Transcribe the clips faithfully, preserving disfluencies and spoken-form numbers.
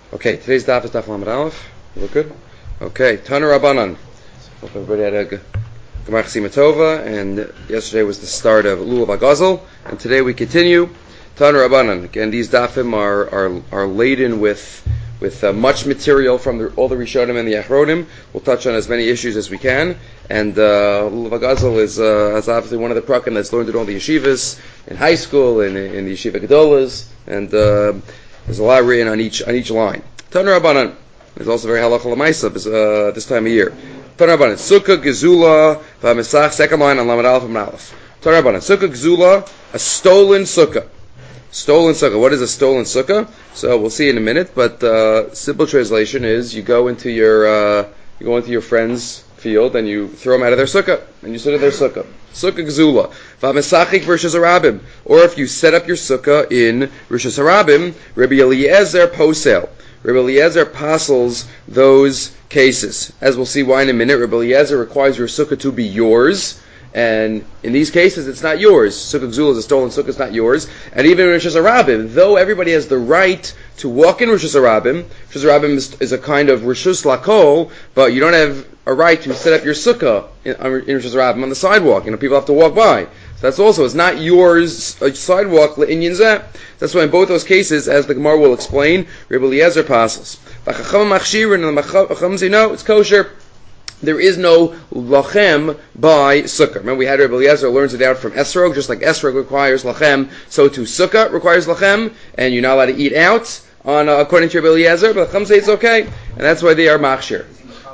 Okay, today's daf is daf Lamed Aleph. You look good? Okay, Tana Rabbanan. Hope everybody had a good Gemara Chasima Tova, and yesterday was the start of Lulav HaGazel, and today we continue Tana Rabbanan. Again, these dafim are are, are laden with with uh, much material from the, all the Rishonim and the Achronim. We'll touch on as many issues as we can, and uh, Lulav HaGazel is, uh, is obviously one of the prakim that's learned in all the yeshivas, in high school, in, in the yeshiva gedolas, and uh, there's a lot written on each on each line. Tana Rabbanan is also very halacha l'maisa uh, this time of year. Tana Rabbanan Sukkah Gezula v'Hamesach, second line on Lamed Aleph and Aleph. Tana Rabbanan Sukkah Gezula, a stolen sukkah. Stolen sukkah. What is a stolen sukkah? So we'll see in a minute. But uh, simple translation is you go into your uh, you go into your friend's field and you throw them out of their sukkah and you sit in their sukkah. Sukkah Gezula. V'Hamesachik versus Harabim. Or if you set up your sukkah in Rosh Harabim, Rabbi Eliezer posel. Rabbi Eliezer passes those cases. As we'll see why in a minute, Rabbi Eliezer requires your sukkah to be yours. And in these cases, it's not yours. Sukkah Gezula is a stolen sukkah, it's not yours. And even in Rosh Hashanah, though everybody has the right to walk in Rosh Hashanah, Rosh Hashanah is, is a kind of Rishus Lakol, but you don't have a right to set up your sukkah in, in Rosh Hashanah on the sidewalk. You know, people have to walk by. So that's also, it's not yours, a sidewalk, le'inyan zeh. That's why in both those cases, as the Gemara will explain, Rabbi Eliezer passes. The Chacham machshirin, and the Chacham say, no, it's kosher. There is no lachem by sukkah. Remember, we had Rabbi Eliezer learns it out from esrog, just like esrog requires lachem, so too sukkah requires lachem, and you're not allowed to eat out on uh, according to Rabbi Eliezer, but the Chacham say it's okay, and that's why they are machshir.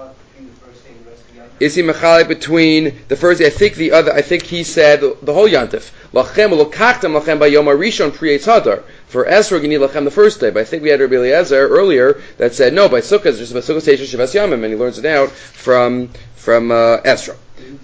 Is he mechalik between the first day? I think the other. I think he said the whole yantif. Lachem ulokachtem lachem by yom harishon pri Eitz Hadar. For esrog you need lachem the first day, but I think we had Rabbi Eliezer earlier that said no. By sukkah it's just by sukkah station shivas yamim, and he learns it out from from uh, esrog.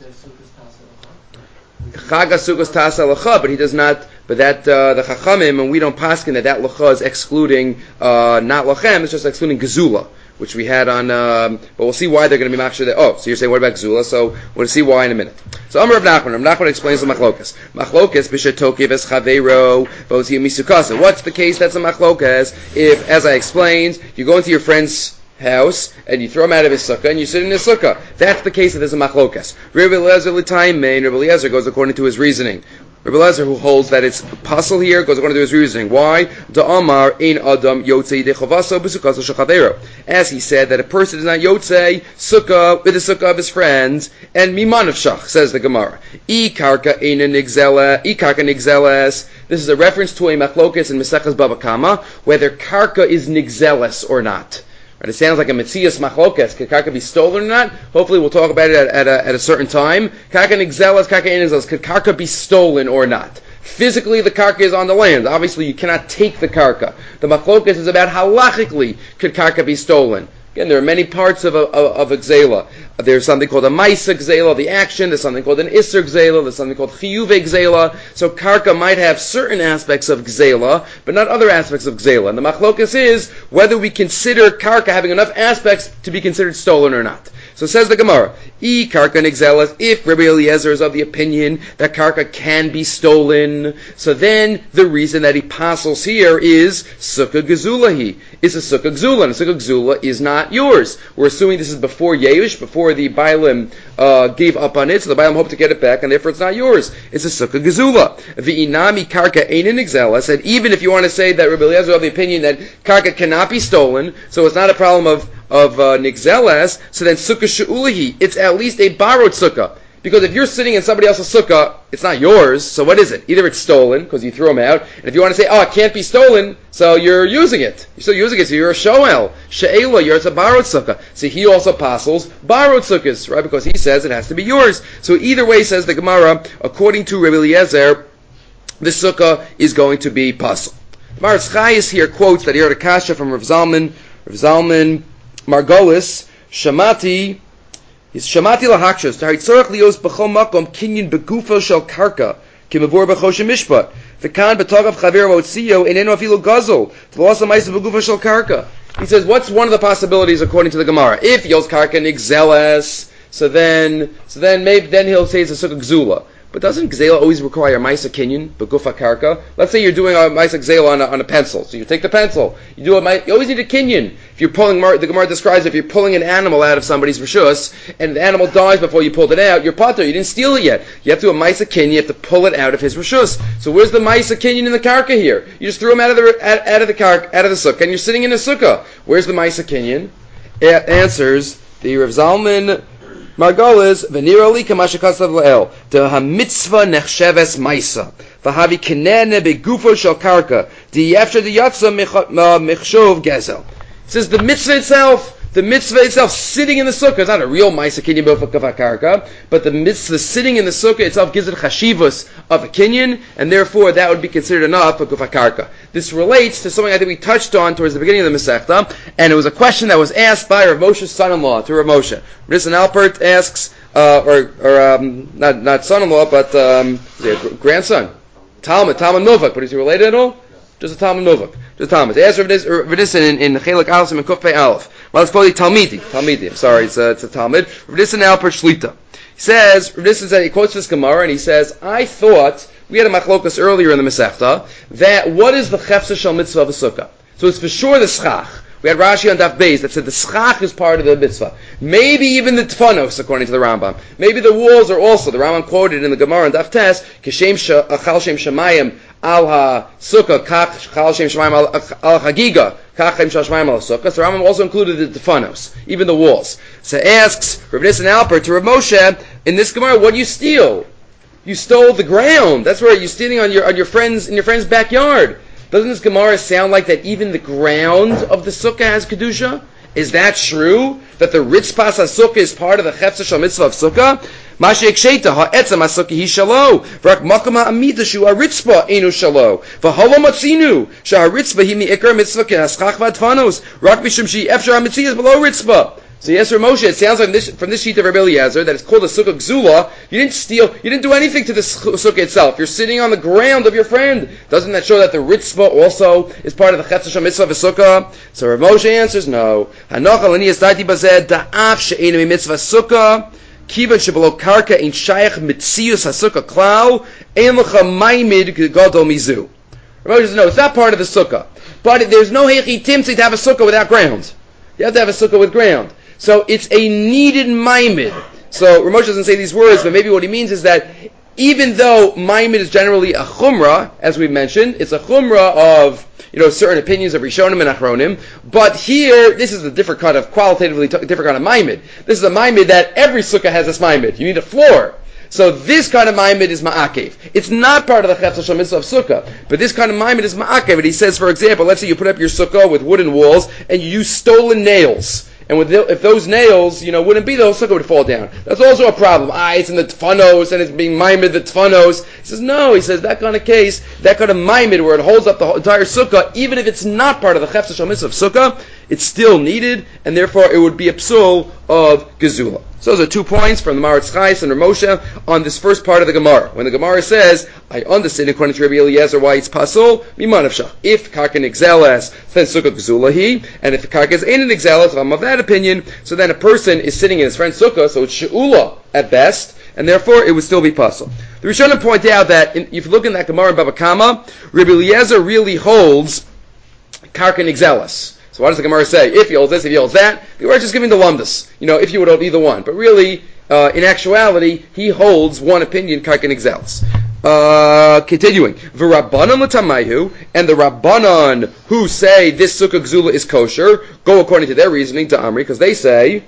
Chag sukkos tasa lacha, but he does not. But that uh, the chachamim, and we don't paskin that that lacha is excluding uh, not lachem. It's just excluding gezula, which we had on, um, but we'll see why they're going to be machshir there. Oh, so you're saying, what about Gezula? So we'll see why in a minute. So Amar Rav Nachman, Rav Nachman explains the machlokas. Machlokas, b'shetokiv es chaveiro, v'oziyim misukasa. What's the case that's a machlokas? If, as I explained, you go into your friend's house, and you throw him out of his sukkah, and you sit in his sukkah. That's the case that there's a machlokas. Rabbi Eliezer l'tayim mein, Rabbi Eliezer goes according to his reasoning. Rabbi Eliezer, who holds that it's puzzle here, goes according to his reasoning. Why? Da'amar ein adam yotzei dechovaso b'sukkaso shechadero. As he said that a person is not yotzei sukkah with the sukkah of his friends, and miman of shach, says the Gemara. I karka ein nigzela, I karka nigzeles. This is a reference to a machlokes in Mesechus Bava Kama, whether karka is nigzeles or not. Right, it sounds like a Metzias Machlokes. Could karka be stolen or not? Hopefully we'll talk about it at, at, a, at a certain time. Karka nigzelas, karka inigzelas. Could karka be stolen or not? Physically, the karka is on the land. Obviously, you cannot take the karka. The Machlokes is about halachically could karka be stolen. Again, there are many parts of a, of, of a gzela. There's something called a maisa gzela, the action. There's something called an isser gzela. There's something called chiyuve gzela. So karka might have certain aspects of gzela, but not other aspects of gzela. And the machlokas is whether we consider karka having enough aspects to be considered stolen or not. So says the Gemara, I karka nigzelas, if Rabbi Eliezer is of the opinion that karka can be stolen, so then the reason that he passes here is sukkah gezulahi. It's a sukkah gezula, and a sukkah gezula is not yours. We're assuming this is before Yeush, before the Bailim uh, gave up on it, so the Bailim hope to get it back, and therefore it's not yours. It's a sukkah gezula. V'inami karka ein nigzelas, and even if you want to say that Rabbi Eliezer is of the opinion that karka cannot be stolen, so it's not a problem of of uh, nigzelas, so then sukkah she'ulihi, it's at least a borrowed sukkah. Because if you're sitting in somebody else's sukkah, it's not yours, so what is it? Either it's stolen, because you threw them out, and if you want to say, oh, it can't be stolen, so you're using it. You're still using it, so you're a shoel. She'ela, you're, it's a borrowed sukkah. So he also passes borrowed sukkahs, right? Because he says it has to be yours. So either way, says the Gemara, according to Rabbi Eliezer, the sukkah is going to be pasul. Maratz Chayes here quotes that he heard a kasha from Rav Zalman, Rav Zalman, Margolis, Shamati, is Shamati lahakshas, Tahritzorach lios b'chol makom kinyin begufo shel karka, kimavor b'choshe mishpat, v'kan b'togav chaver motziyo, eneno afilu gazel, t'losa ma'isa begufo shel karka. He says, what's one of the possibilities according to the Gemara? If yos karka nigzeles, so then, so then maybe then he'll say it's a sukkah gzula. But doesn't Gzela always require Maisa Kinyan, Begufa Karka? Let's say you're doing a Maisa Gzela on a, on a pencil. So you take the pencil, you do a you always need a Kinyan. If you're pulling, the Gemara describes if you're pulling an animal out of somebody's Rishus, and the animal dies before you pulled it out, you're Pater, you didn't steal it yet. You have to do a Maisa Kinyan, you have to pull it out of his Rishus. So where's the Maisa Kinyan in the Karka here? You just threw him out of the, out, out of the Karka, out of the Sukkah, and you're sitting in a Sukkah. Where's the Maisa Kinyan? A- answers the Rav Zalman Margolis v'nirali kamashakasav la'el the hamitzvah nechsheves ma'isa v'havi kinene begufo shel karka di'yefsher diyatza mechshov gezel. It says the mitzvah itself, the mitzvah itself, sitting in the sukkah, is not a real ma'isa kinyan b'gufo karka, but the mitzvah sitting in the sukkah itself gives it chashivus of a kinyan, and therefore that would be considered enough of gufo karka. This relates to something I think we touched on towards the beginning of the Masechta, and it was a question that was asked by Rav Moshe's son-in-law to Rav Moshe. Rizan Alpert asks, uh, or, or um, not not son-in-law, but um, grandson, Talmud, Talmud Novak. But is he related at all? Just a Talmud Novak. Just Talmud. Ask Rav Nissen in Chelak Aleph and Kuf Pei Aleph. Well, it's probably Talmidi. Talmidi. I'm sorry, it's a, it's a Talmud. Rav Nissen Alpert Shlita. He says, Rav Nissen said, he quotes this Gemara, and he says, I thought, we had a machlokas earlier in the Masechta, that what is the chefsa shel mitzvah of a sukkah? So it's for sure the schach. We had Rashi on Daf Beis that said the schach is part of the mitzvah. Maybe even the tfanos, according to the Rambam. Maybe the walls are also, the Rambam quoted in the Gemara on Daf Tes, Kishem chal shem shemayim al ha-sukkah, kach chal shem shemayim al ha-chagiga, kach shem shemayim al ha-sukkah. So the Rambam also included the tfanos, even the walls. So it asks Rav Nissen Alpert to Rav Moshe, in this Gemara, what do you steal? You stole the ground. That's right. You're standing on your on your friend's in your friend's backyard. Doesn't this Gemara sound like that even the ground of the sukkah has kedusha? Is that true? That the ritzpas sukkah is part of the chefsa shel mitzvah of sukkah? Mashik sheita ha'etzem ha'sukkah hi shalo. V'rak makam ha'amita shu ha'ritzpa enu shalo. V'halo matzinu sha'haritzpa hi mi'ikar mitzvah k'haschach v'adfanos. Rak mishum shi efshar ha'mitzvah is below ritzpa. So yes, Rav Moshe, it sounds like this, from this sheet of Rabbi Eliezer that it's called a sukkah gzula. You didn't steal, you didn't do anything to the sukkah itself. You're sitting on the ground of your friend. Doesn't that show that the ritzvah also is part of the chetza shel mitzvah of a sukkah? So Rav Moshe answers no. Hanochal aniyas daiti bazeh da'af she'enu mitzvah sukkah kivan shebelo karka ein shayach mitzius hasukkah klal ein lecha maimid gadol mizu. Rav Moshe says no, it's not part of the sukkah. But there's no heichi timtzi to have a sukkah without ground. You have to have a sukkah with ground. So it's a needed maimid. So Rav Moshe doesn't say these words, but maybe what he means is that even though maimid is generally a chumrah, as we mentioned, it's a chumrah of, you know, certain opinions of Rishonim and Achronim, but here, this is a different kind of, qualitatively t- different kind of maimid. This is a maimid that every sukkah has this maimid. You need a floor. So this kind of maimid is ma'akev. It's not part of the chefsa shel mitzvah of sukkah, but this kind of maimid is ma'akev. And he says, for example, let's say you put up your sukkah with wooden walls, and you use stolen nails. And with the, if those nails, you know, wouldn't be, the whole sukkah would fall down. That's also a problem. Ah, it's in the tfanos, and it's being maimed the tfanos. He says, no, he says, that kind of case, that kind of maimed where it holds up the whole entire sukkah, even if it's not part of the chefsa shel mitzvah of sukkah, it's still needed, and therefore it would be a psul of gezula. So those are two points from the Maharatz Chais and Rav Moshe on this first part of the Gemara. When the Gemara says, I understand according to Rabbi Eliezer why it's pasul, mimanavshach. If karka nixelas, then sukkah gezula he, and if karka is in an nixelas, if I'm of that opinion, so then a person is sitting in his friend's sukkah, so it's she'ula at best, and therefore it would still be pasul. The Rishonim point out that in, if you look in that Gemara in Baba Kama, Rabbi Eliezer really holds karka nixelas. So what does the Gemara say? If he holds this, if he holds that, the Gemara is just giving the lumdus. You know, if you would hold either one. But really, uh, in actuality, he holds one opinion, karka nixelas. Uh, continuing. V'rabbanon l'tamayhu, and the Rabbanon who say this sukkah gzula is kosher, go according to their reasoning to Amri, because they say,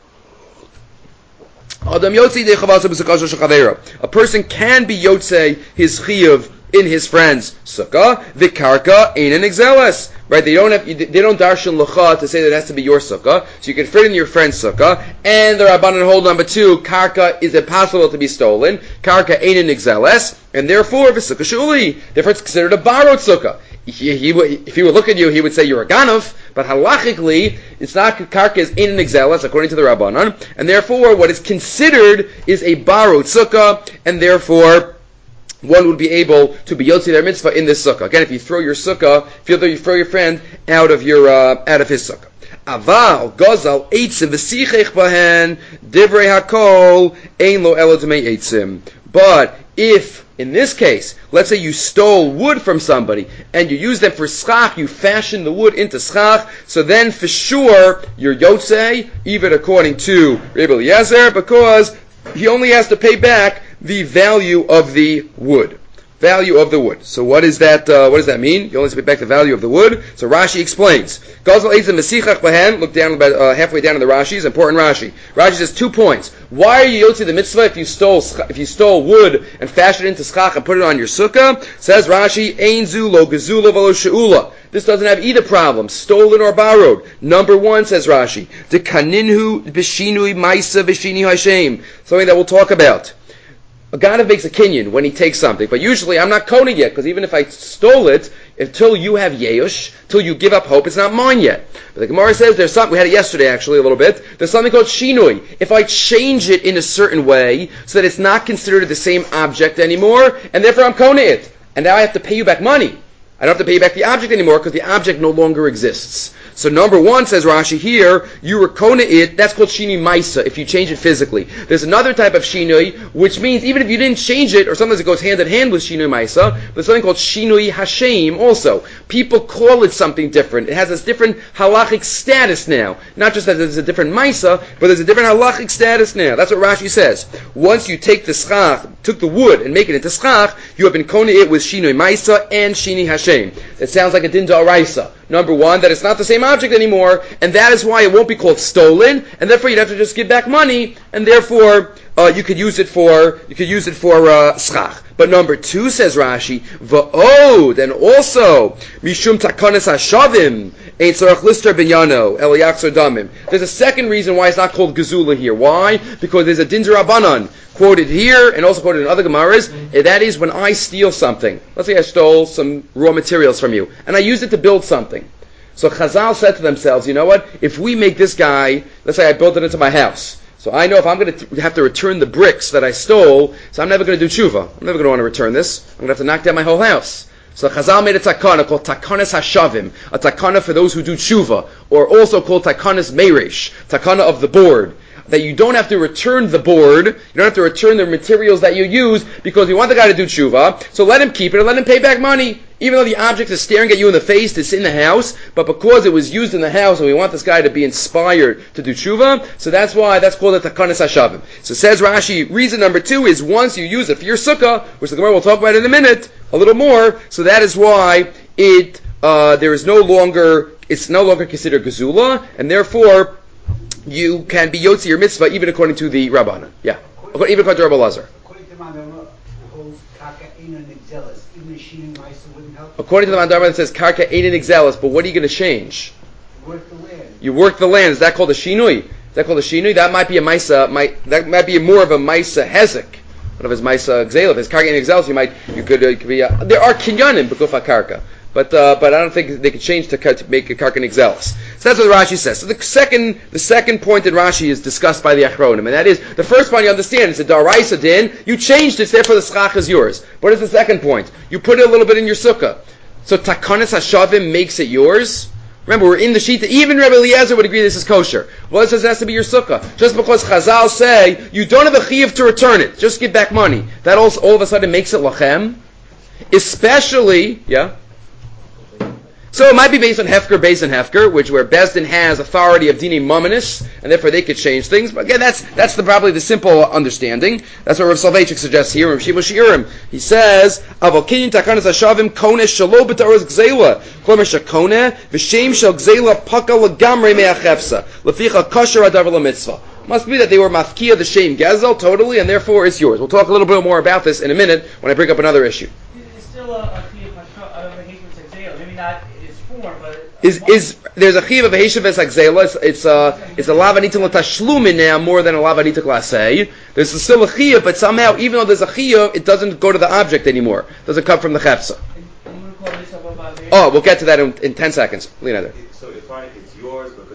Adam yotzi dechavasa b'sukkah shel chaveiro. A person can be yotze his chiyuv in his friend's sukkah, the karka ain't an nixelas. Right? They don't have, they don't darshan l'cha to say that it has to be your sukkah, so you can fit in your friend's sukkah, and the Rabbanan hold number two, karka is impossible to be stolen, karka ain't an nixelas, and therefore, if it's sukkah shuli, therefore it's considered a borrowed sukkah. He, he, if he would look at you, he would say you're a ganav, but halachically, it's not karka is ain't an nixelas, according to the Rabbanan, and therefore, what is considered is a borrowed sukkah, and therefore, one would be able to be yotzi their mitzvah in this sukkah. Again, if you throw your sukkah, if you throw your friend out of your uh, out of his sukkah. Aval gozal eitzim v'sichech bahen divrei hakol ein lo elo d'mei eitzim. But if, in this case, let's say you stole wood from somebody and you use them for schach, you fashion the wood into schach, so then for sure you're yotzei, even according to Rebbe Eliezer, because he only has to pay back the value of the wood. Value of the wood. So what is that? Uh, what does that mean? You only have to pay back the value of the wood. So Rashi explains. Look down about uh, halfway down in the Rashi. It's important Rashi. Rashi says two points. Why are you yotzi the mitzvah if you stole if you stole wood and fashioned it into schach and put it on your sukkah? Says Rashi, Ein zu lo gezula v'lo she'ula. This doesn't have either problem, stolen or borrowed. Number one, says Rashi, de kaninhu b'shinui ma'isa v'shini Hashem. Something that we'll talk about. A guy makes a kinyan when he takes something, but usually I'm not koning yet, because even if I stole it, until you have yeush, till you give up hope, it's not mine yet. But the Gemara says there's something, we had it yesterday actually a little bit, there's something called shinui. If I change it in a certain way, so that it's not considered the same object anymore, and therefore I'm koning it, and now I have to pay you back money. I don't have to pay you back the object anymore, because the object no longer exists. So number one, says Rashi here, you were kona it, that's called shinui maisa, if you change it physically. There's another type of shinui, which means even if you didn't change it, or sometimes it goes hand in hand with shinui maisa, but there's something called shinui hashem also. People call it something different. It has this different halachic status now. Not just that there's a different maisa, but there's a different halachic status now. That's what Rashi says. Once you take the schach, took the wood and make it into schach, you have been kona it with shinui maisa and shinui hashem. It sounds like a din d'oraisa. Number one, that it's not the same object anymore, and that is why it won't be called stolen, and therefore you'd have to just give back money, and therefore uh, you could use it for you could use it for uh, schach. But number two, says Rashi, va'od, and also mishum takanas hashavim ein tzarach lister binyano el yachzor damim. There's a second reason why it's not called gezula here. Why? Because there's a din d'Rabbanan quoted here and also quoted in other Gemaras. And that is when I steal something. Let's say I stole some raw materials from you, and I used it to build something. So Chazal said to themselves, you know what? If we make this guy, let's say I built it into my house. So I know if I'm going to have to return the bricks that I stole, so I'm never going to do tshuva. I'm never going to want to return this. I'm going to have to knock down my whole house. So Chazal made a takana called takanas hashavim, a takana for those who do tshuva, or also called takanas meirish, takana of the board. That you don't have to return the board, you don't have to return the materials that you use, because you want the guy to do tshuva, so let him keep it and let him pay back money. Even though the object is staring at you in the face, it's in the house, but because it was used in the house and we want this guy to be inspired to do tshuva, so that's why that's called a takanas hashavim. So says Rashi, reason number two is once you use it for your sukkah, which the Gemara will talk about in a minute, a little more, so that is why it, uh, there is no longer, it's no longer considered gezula, and therefore, you can be yotzi your mitzvah even according to the Rabbana. Yeah. Even according to Rabbi Lazar. According to the Mandama, the whole karka ein exelis, even the shinui maisa wouldn't help. According to the Mandama, it says karka ein exelis, but what are you going to change? You work the land. You work the land. Is that called a shinui? Is that called a shinui? That might be a maisa. Might that might be more of a maisa hezek. One of his maisa exelis. If it's karka ein exelis, you might you could, uh, could be. Uh, there are kinyanim b'gufa karka. But uh, but I don't think they could change to, to make a karka exelis. So that's what Rashi says. So the second the second point in Rashi is discussed by the Achronim, and that is the first point you understand. It's a daraisa din. You changed it, therefore the schach is yours. What is the second point? You put it a little bit in your sukkah. So takanas hashavim makes it yours. Remember, we're in the sheet. Even Rebbe Eliezer would agree this is kosher. Well, it says it has to be your sukkah. Just because Chazal say you don't have a chiyuv to return it, just give back money. That also all of a sudden makes it lachem. Especially, yeah. So it might be based on Hefker, based on Hefker, which where Bezdin has authority of Dini Mominus, and therefore they could change things. But again, that's that's the, probably the simple understanding. That's what Rav Soloveitchik suggests here. Rav Shimon Shiurim, he says, "Avokinyin takanas hashavim koneh shelo b'taros gzeila, klomer shekoneh v'shem shel gzeila paka legamrei me'achefsa leficha kosher adavar lemitzvah." Must be that they were mafkia the shem gezel totally, and therefore it's yours. We'll talk a little bit more about this in a minute when I bring up another issue. It's still a, a maybe not. Is is there's a chiv of a heshav es agzela? It's it's a it's a lavanita l'tashlumin now more than a lavanita l'asei. There's still a chiv, but somehow even though there's a chiv, it doesn't go to the object anymore. It doesn't come from the chefsa. Oh, we'll get to that in, in ten seconds. Leonardo. So if I, it's yours because you, you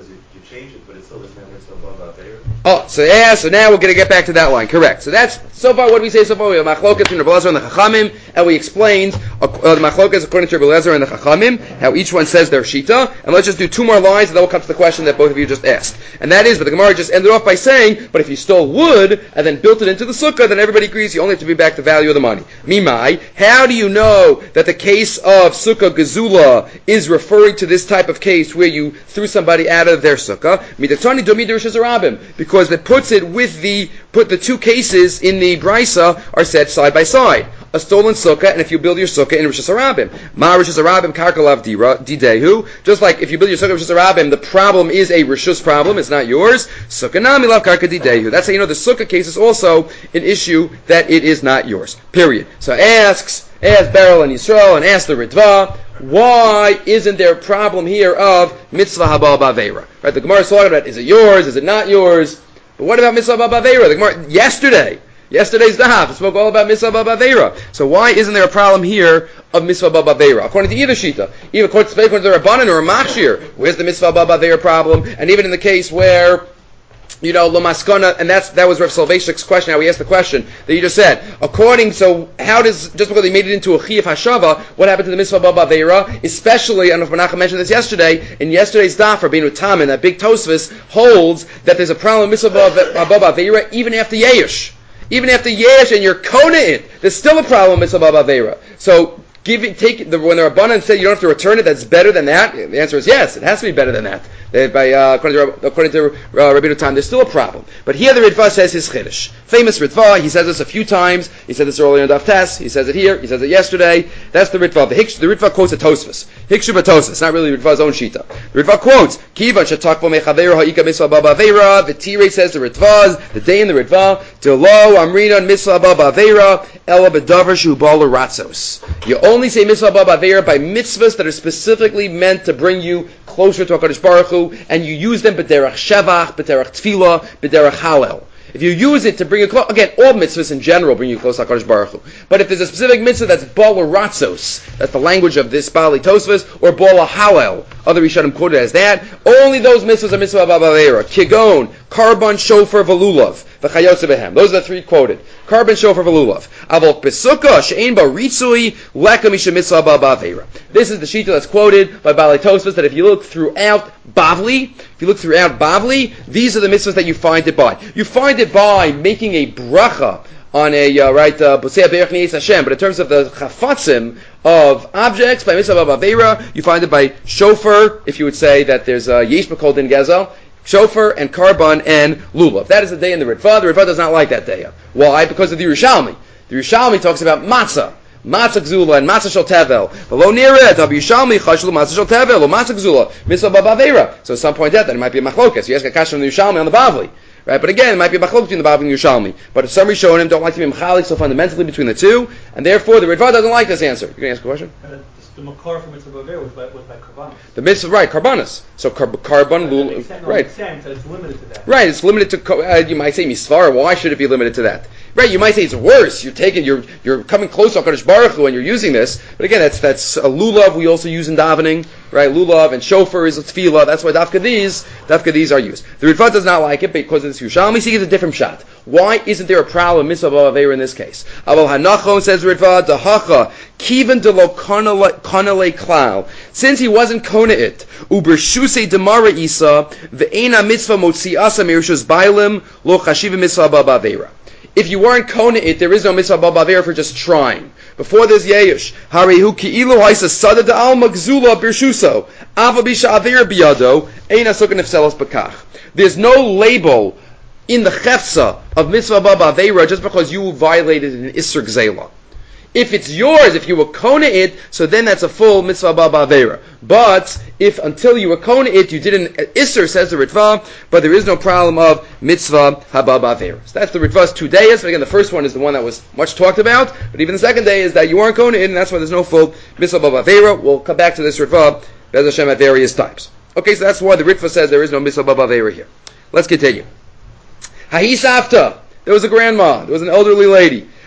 change it, but it still doesn't have mitzvah above Aveira. Oh, so yeah, so now we're going to get back to that line. Correct. So that's, so far what do we say so far? We have machlokas between Rabbi Elazar and the Chachamim, and we explained uh, the machlokas according to Rabbi Elazar and the Chachamim, how each one says their shita, and let's just do two more lines, and then we'll come to the question that both of you just asked. And that is, but the Gemara just ended off by saying, but if you stole wood, and then built it into the sukkah, then everybody agrees you only have to be back the value of the money. Mimai, how do you know that the case of sukkah gezula is referring to this type of case where you threw somebody out of their sukkah? Midatani domi derishas arabim, because it puts it with the put the two cases in the brisa are set side by side. A stolen sukkah, and if you build your sukkah in Rishas Harabim, Ma Rishas Harabim Karkalav Didehu. Just like if you build your sukkah in Rishas Harabim, the problem is a Rishus problem; it's not yours. Sukkah Nami Lav Karka Didehu. That's how you know the sukkah case is also an issue that it is not yours. Period. So asks, asks Beryl and Yisrael, and asks the Ritva, why isn't there a problem here of mitzvah haba b'aveira? Right? The Gemara is talking about, is it yours? Is it not yours? But what about mitzvah haba b'aveira? The Gemara yesterday. Yesterday's daf spoke all about mitzvah b'aveira. So why isn't there a problem here of mitzvah b'aveira? According to either shita, even according to the Rabbanan or a machshir, where's the mitzvah b'aveira problem? And even in the case where, you know, Lamaskana, and that's that was Rav Soloveitchik's question. How we asked the question that you just said. According, so how does, just because they made it into a chiyuv hashava, what happened to the mitzvah b'aveira? Especially, I don't know if Menachem mentioned this yesterday, in yesterday's daf, Rabbeinu Tam, that big Tosfos holds that there's a problem with mitzvah b'aveira even after Yesh. Even after Yesh and you're kona it, there's still a problem with mitzvah b'aveira. So, give it, take the, when the Rabbanan said you don't have to return it, that's better than that. The answer is yes, it has to be better than that. They, by, uh, according to, according to uh, Rabbeinu Tam, there's still a problem. But here the Ritva says his chiddush. Famous Ritva, he says this a few times. He said this earlier in Daf Tes. He says it here. He says it yesterday. That's the Ritva. The, Hiksh, the Ritva quotes a Tosfos. Hikshu b'Tosfos, not really Ritva's own shita. The Ritva quotes, Kivan shetakvo mechaveira ha'ika mitzvah b'aveira. The Tirei says the Ritvas, the day in the Ritva, Delo amrina mitzvah b'aveira, ela b'davar shu ba'al ratzos. You only say mitzvah b'aveira by mitzvahs that are specifically meant to bring you closer to HaKadosh Baruch Hu, and you use them b'derech shevach, b'derech tefillah, b'derech halel. If you use it to bring you close, again, all mitzvahs in general bring you close to HaKadosh Baruch Hu. But if there's a specific mitzvah that's bal ratzos, that's the language of this Bali Tosfos, or bal halel, other Rishonim quoted as that, only those mitzvahs are mitzvah b'aveira. Kigon, karban, shofar, velulav, v'chayotze behem. Those are the three quoted. Karban, shofar, velulav. Avol pesukah, she'ein ba ritzui, leka misha mitzvah b'aveira. This is the shita that's quoted by Bali Tosfos, that if you look throughout Bavli, if you look throughout Bavli, these are the mitzvahs that you find it by. You find it by making a bracha on a, uh, right, Bosei Berech Ni'es Hashem, but in terms of the chafatzim of objects, by mitzvah b'aveira, you find it by shofar, if you would say that there's a yesh b'kol din gezel, shofar and karban and lulav. That is the day in the Ritva. The Ritva does not like that day. Why? Because of the Yerushalmi. The Yerushalmi talks about matzah. Matzah gzula and matzah shel tevel. Below near it, Rabbi Yishalmi chashlu matzah shel tevel or matzah gzula mitzvah b'aveira. So some point out that it might be a machlokas. You ask a question on the Yishalmi on the Bavli, right? But again, it might be a machlokas between the Bavli and the Yishalmi. But some Rishonim don't like to be mechalik so fundamentally between the two, and therefore the Ritva doesn't like this answer. You're going to ask a question? Uh, the makar for mitzvah b'aveira was by, was by karbanos. The mitzvah, right? Karbanos. So car, carbon, lul, makes sense, no, right? It makes sense that it's limited to that. Right, it's limited to. Uh, you might say misvar. Why should it be limited to that? Right, you might say it's worse. You're taking, you're you're coming close to HaKadosh Baruch Hu and you're using this. But again, that's that's a lulav we also use in davening, right? Lulav and shofar is a tefillah. That's why dafka these, dafka these are used. The Ritva does not like it because it's Yerushalmi. See, it's a different shot. Why isn't there a problem mitzvah b'aveira in this case? Aval hanachon says Ritva dahacha kiven de lo kanale klal. Since he wasn't kona it ubershuse demara isa ve'ena mitzvah motziasa mirshus bailim lo chashiva mitzvah b'aveira. If you weren't kona it, there is no mitzvah b'aveira for just trying. Before there's yesh, harihu ki'ilu haisa sada de alma gzula birshuso ava bisha avir biyado eina sukan ifselos bakach. There's no label in the chefsa of mitzvah b'aveira just because you violated an isser gzela. If it's yours, if you were kona it, so then that's a full mitzvah b'aveira. But if until you were kona it, you didn't isser, says the Ritva, but there is no problem of mitzvah haba b'aveira. So that's the Ritva's two days. But again, the first one is the one that was much talked about. But even the second day is that you weren't kona it, and that's why there's no full mitzvah b'aveira. We'll come back to this Ritva, Bez Hashem, at various times. Okay, so that's why the Ritva says there is no mitzvah b'aveira here. Let's continue. Hahi Safta. There was a grandma. There was an elderly lady.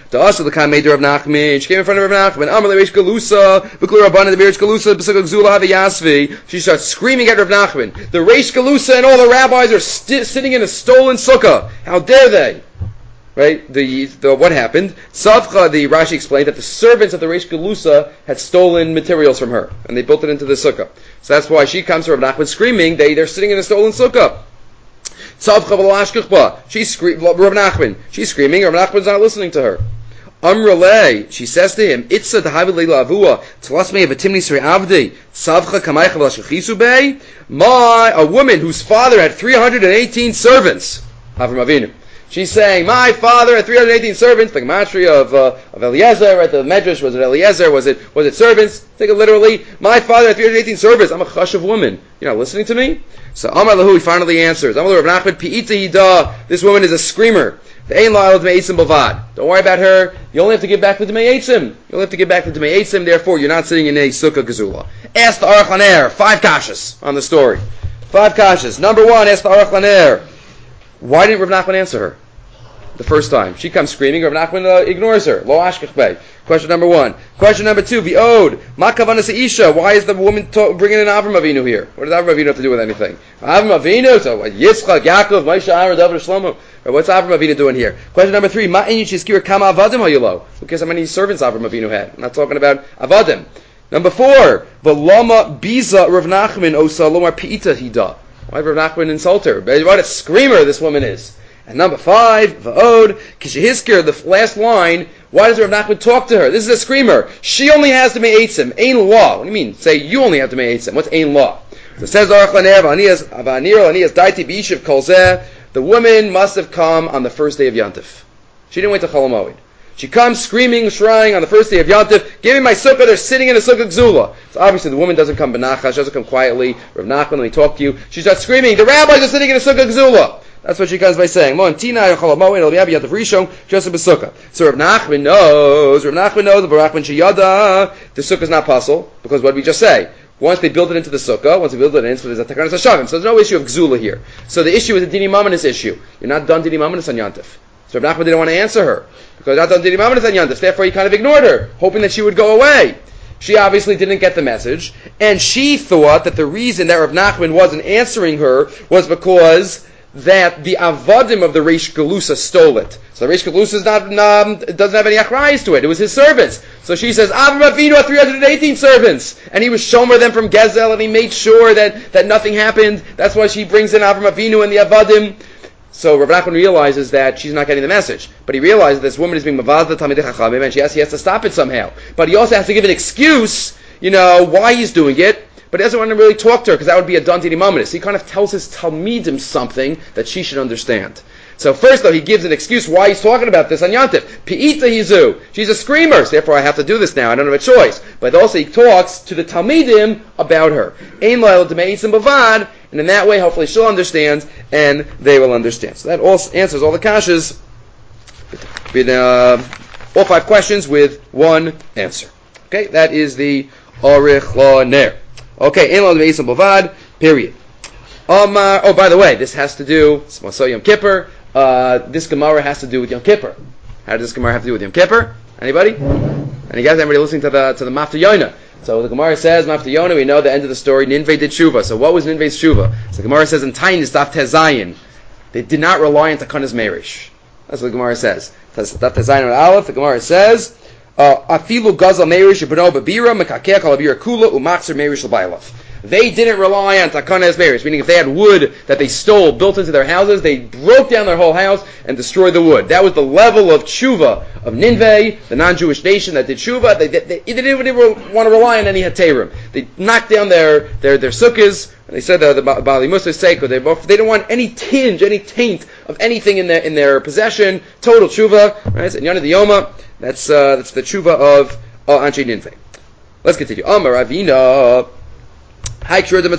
The Asher L'Kam made Rav Nachman. She came in front of Rav Nachman. Amar Leish Galusa. V'Klu Rabbanan the Reish Galusa. B'Sukkah Gzula Have Yasvi. She starts screaming at Rav Nachman. The Reish Galusa and all the rabbis are st- sitting in a stolen sukkah. How dare they? Right? The, the what happened? Savcha, the Rashi explained that the servants of the Reish Galusa had stolen materials from her, and they built it into the sukkah. So that's why she comes to Rav Nachman screaming. They they're sitting in a stolen sukkah. Savcha v'lashkuchba. She's screaming. Rav Nachman. She's screaming. Rav Nachman's not listening to her. Amrulay. She says to him, Itza dahavid leila avua tlas me avatimni sri avdi savcha kamaycha v'lashchisu bei. My a woman whose father had three hundred eighteen servants. Avram Avinu. She's saying, my father had three hundred eighteen servants. The gematria of uh, of Eliezer, right? The medrash, was it Eliezer? Was it was it servants? Take it literally. My father had three hundred eighteen servants. I'm a chashuv woman. You're not listening to me? So Amar Lahu, he finally answers. Amar Lahu Rav Nachman, Pi'ita Yida. This woman is a screamer. Don't worry about her. You only have to give back the Dmei Eitzim. You only have to give back the Dmei Eitzim. Therefore, you're not sitting in a sukkah gezula. Ask the Aruch LaNer. Five kashas on the story. Five kashas. Number one, ask the Aruch LaNer. Why didn't Rav Nachman answer her the first time? She comes screaming. Rav Nachman uh, ignores her. Lo ashkech bey. Question number one. Question number two. V'od. Ma kavanas isha. Why is the woman to- bringing in Avram Avinu here? What does Avram Avinu have to do with anything? Avram Avinu. So what? Yitzchak, Yaakov, Moshe, Aaron, David, Shlomo. Or what's Avram Avinu doing here? Question number three. Ma inyin shizkir kama avadim hayilo. Who cares how many servants Avram Avinu had? I'm not talking about avadim. Number four. V'lama biza Rav Nachman osa lomar pi'ita hida. Why did Rav Nachman insult her? What a screamer this woman is. And number five, Va'od, Kishihiskir, the last line, why does Rav Nachman talk to her? This is a screamer. She only has to Dmei Eitzim. Ain law. What do you mean? Say you only have to Dmei Eitzim. What's Ain law? So it says, Aruch LaNer, V'anir, Aniyas, Daiti, B'ishiv, Kol Zeh. The woman must have come on the first day of Yantif. She didn't wait till Chol HaMoed. She comes screaming, shrying on the first day of Yantif, give me my sukkah, they're sitting in a sukkah gzula. So obviously the woman doesn't come benacha, she doesn't come quietly. Rav Nachman, let me talk to you. She starts screaming, the rabbis are sitting in a sukkah gzula. That's what she comes by saying. Mo tina yachol mo it'll be Yantif Rishon just a sukkah. So Rav Nachman knows. Rav Nachman knows the Rav Nachman sheyada. The sukkah is not possible because what did we just say? Once they build it into the sukkah, once they build it in, so there's a takanas hashavim. So there's no issue of gzula here. So the issue is the dini mamanis issue. You're not done dini mamanis on Yantif. So Rav Nachman didn't want to answer her because not done dini mamanis on Yantif. Therefore, he kind of ignored her, hoping that she would go away. She obviously didn't get the message, and she thought that the reason that Rav Nachman wasn't answering her was because that the avadim of the Reish Galusa stole it. So the Reish Galusa is not, um, doesn't have any achrayas to it. It was his servants. So she says, Avram Avinu had three hundred eighteen servants, and he was shomer them from Gezel, and he made sure that, that nothing happened. That's why she brings in Avram Avinu and the avadim. So Rav Nachman realizes that she's not getting the message. But he realizes this woman is being mavaz the Talmidei Chachamim, and she has, he has to stop it somehow. But he also has to give an excuse, you know, why he's doing it. But he doesn't want to really talk to her, because that would be a Dantini Mamonis. He kind of tells his Talmidim something that she should understand. So first, though, he gives an excuse why he's talking about this on Yantif. Pi'ita hizu. She's a screamer, so therefore I have to do this now. I don't have a choice. But also he talks to the Talmidim about her. Ein lo Dmei Eitzim bavad. And in that way, hopefully she'll understand, and they will understand. So that all answers all the kashas, with, uh, all five questions with one answer. Okay, that is the Aruch LaNer. Okay, Ein lo Dmei Eitzim bavad, period. Um, uh, oh, by the way, this has to do, it's Moso Yom Kippur, uh, this Gemara has to do with Yom Kippur. How does this Gemara have to do with Yom Kippur? Anybody? Any guys, anybody listening to the, to the Mafta Yonah? So the Gemara says, Mafta Yonah, we know the end of the story, Ninveh did Shuvah. So what was Ninveh's Shuvah? So the Gemara says in Tainis, Daf Tezayin, they did not rely on Takanas Meirish. That's what the Gemara says. Daf Tezayin on Aleph, the Gemara says, Afilu Gazal Meirish, Yibno Babira, Mekakeh Kalabira Kula, Umaxer Meirish L'Bailaf. They didn't rely on Takanas Meirish, meaning if they had wood that they stole, built into their houses, they broke down their whole house and destroyed the wood. That was the level of tshuva of Ninveh, the non-Jewish nation that did tshuva. They, they, they, they didn't even want to rely on any Haterim. They knocked down their their, their sukkahs, and they said uh, the Bali Musa Seiko. They both they didn't want any tinge, any taint of anything in their in their possession. Total tshuva, right? And Yana the Yoma. That's uh, that's the tshuva of uh, Anshe Ninveh. Let's continue. Amar Ravina. This board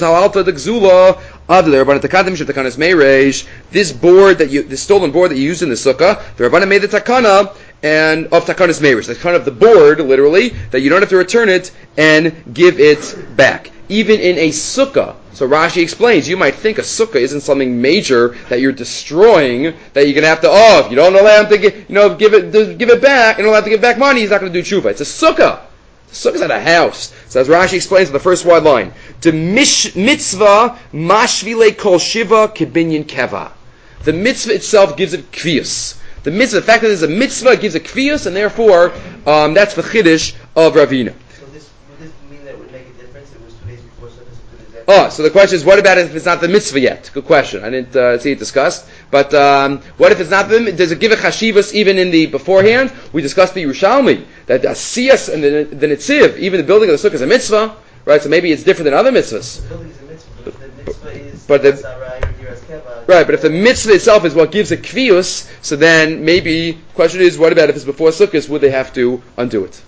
that you, this stolen board that you used in the sukkah, the Rabbanan made the takana and of takanas meirish, the kind of the board, literally, that you don't have to return it and give it back. even in a sukkah. So Rashi explains, you might think a sukkah isn't something major that you're destroying, that you're going to have to, oh, if you don't allow him to give, you know, give it, give it back, and don't allow him to give back money, he's not going to do tshuva. It's a sukkah. The sukkah's at a house. So as Rashi explains in the first wide line, the mitzvah mashvile kol shiva kibinyan keva. The mitzvah itself gives it kviyus. The mitzvah, the fact that there's a mitzvah gives it kviyus, and therefore, um, that's the chiddush of Ravina. So this, would this mean that it would make a difference? It was two days before Sukkot, so two days after? Oh, so the question is, what about if it's not the mitzvah yet? Good question. I didn't uh, see it discussed. But um, what if it's not the, does it give a chashivas even in the beforehand? We discussed the Yerushalmi, that the asiyas and the, the nitziv, even the building of the sukkah is a mitzvah, right? So maybe it's different than other mitzvahs. The building is a mitzvah, but the mitzvah is But the- sarai or diras keva. Right, but if the mitzvah itself is what gives a kviyus, so then maybe, the question is, what about if it's before sukkahs, would they have to undo it?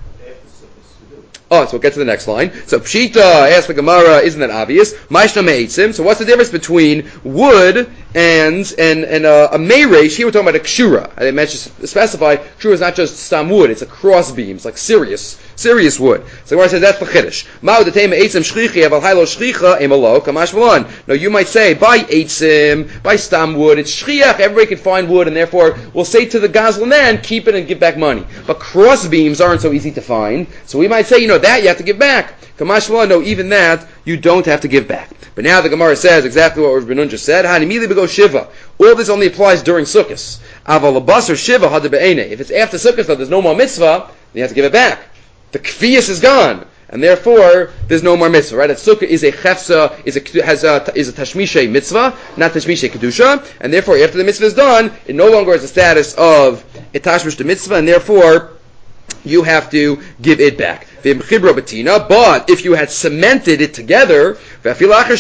Oh, so we'll get to the next line. So Pshita, ask the Gemara, isn't that obvious? Maishna me'etzim. So what's the difference between wood and and and uh, a meiresh? Here we're talking about a kshura. I didn't mention, specify, kshura is not just stam wood, it's a cross beam, it's like serious, serious wood. So the Gemara says that's the chiddush. Ma'u d'tei me'etzim shchichi, aval haylo shchicha, emalo, kamash v'lon. Now you might say, by eitzim, by stam wood, it's shchiach, everybody can find wood, and therefore we'll say to the gazlan man, keep it and give back money. But cross beams aren't so easy to find, so we might say, you know, that you have to give back. Kamash v'lon, no, even that, you don't have to give back. But now the Gemara says exactly what Rav Benun just said. Hanimili b'go shiva. All this only applies during Sukkot. Aval labasar shiva hada be'ene. If it's after Sukkot, so there's no more mitzvah, then you have to give it back. The kfiyas is gone, and therefore there's no more mitzvah. Right? A sukkah is a chefsa, is a has a is a tashmishay mitzvah, not tashmishay kedusha, and therefore after the mitzvah is done, it no longer has the status of a tashmish the mitzvah, and therefore you have to give it back. But if you had cemented it together, but